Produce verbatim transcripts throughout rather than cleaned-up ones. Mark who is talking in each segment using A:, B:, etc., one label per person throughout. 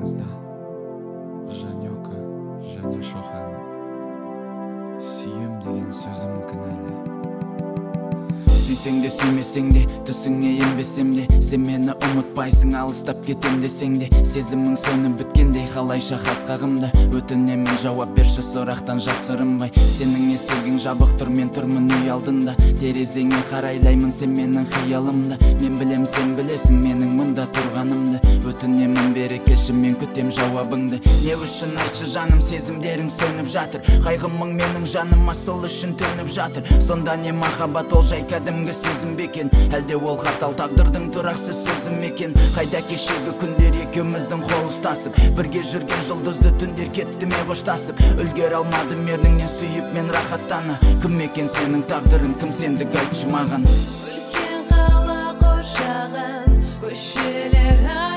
A: құлағыңызда Жанёка, Жаня Шохан. Сүйем деген сөзім кінәлі.
B: Сүйсең де сүймесең де, түсіңе енбесем де, сен мені ұмытпайсың, алыстап кетем десең де, сезімің сөніп біткендей қалайша қасқағымда. Өтінемін жауап берші сұрақтан жасырынбай. Сенің есігің жабық тұр, мен тұрмын үй алдында. Терезеңе қарайлаймын, сен менің қиялымда. Мен білем, сен білесің менің мұнда тұрғанымды. Өтінемін бері келші, мен күтем жауабыңды. Не үшін айтшы жаным, сезімдерің сөніп жатыр. Қайғымың менің жаныма сол үшін төніп жатыр. Сонда не махаббат, ол жай кәдімгі сезім бекен, әлде ол қатал тағдырдың тұрақсыз сөзі мекен? Қайда кешегі күндер екеуміздің қол ұстасып, бірге жүрген жұлдызды түндер кетті ме қоштасып? Үлгер алмадым ерніңнен сүйіп мен рахаттана. Кім екен сенің тағдырың, кім сендік айтшы маған?
C: Үлкен қала қоршаған көшелер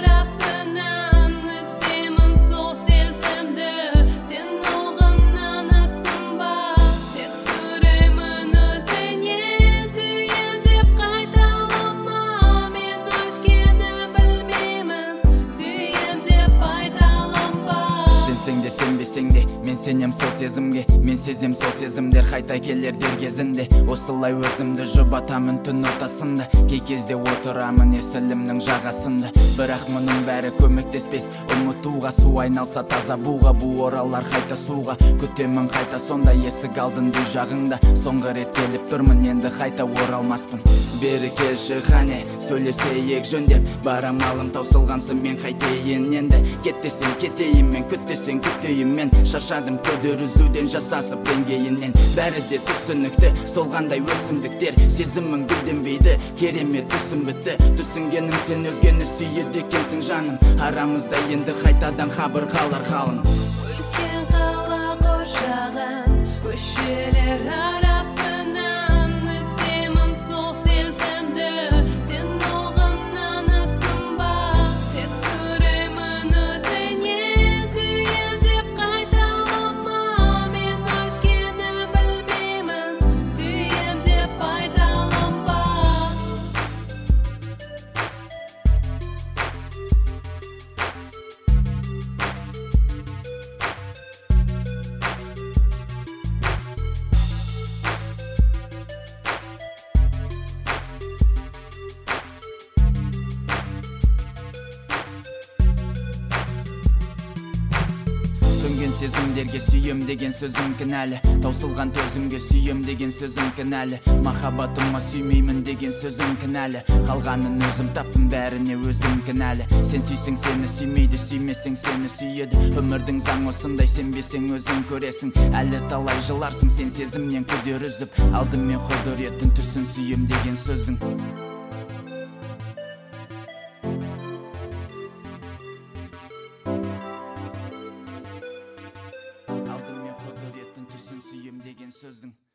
C: арасынан іздеймін сол сезімді. Сен оған нанасың ба? Тек сүремін өзіңе, сүйем деп қайталама. Мен өткені білмеймін, сүйем деп қайталанба.
B: Сенсең де сенбесең де, мен сенем сол сезімге. Мен сезем сол сезімдер қайта келер дер кезінде. Осылай өзімді жұбатамын түн ортасында. Кей кезде отырамын есілімнің жағасында. Бірақ мұның бәрі көмектеспес, ұмытуға. Су айналса таза буға, бу оралар қайта суға. Күтемін қайта сонда есік алдын үй жағыңда. Соңғы рет келіп тұрмын, енді қайта оралмаспын. Бері келші қане, сөйлесейік жөндеп. Барамалым таусылғансың, мен қайтейін енді. Кет десең кетейін мен, күт десең күтейін мен. Шаршадым көдер үзуден, жасасып деңгейінен. Бәрі де түсінікті, солғандай өсімдіктер. Сезімің гүлденбейді, керемет түсім бітті. Түсінгенім сен өзгені сүйеді екенсің жаным. Арамызда енді қайтадан қабырғалар қалың.
C: Үлкен қала қоршаған көшелер арасынан іздеймін сол сезімді. Сен оған нанасың ба? Тек сүремін өзіңе, сүйем деп қайталама. Мен өткені білмеймін, сүйем деп қайталанба.
B: Сөнген сезімдерге сүйем деген сөзім кінәлі. Таусылған төзімге сүйем деген сөзім кінәлі. Махаббатыма сүймеймін деген сөзім кінәлі. Қалғанын өзім таптым, бәріне өзім кінәлі. Сен сүйсең сені сүймейді, сүймесең сені сүйеді. Өмірдің заң осындай, сенбесең өзің көресің. Әлі талай жыларсың сен сезімнен күдер үзіп. Алдым мен құдіреттің түсін сүйем деген сөздің. Алдым мен құдіреттің түсін сүйем деген сөздің.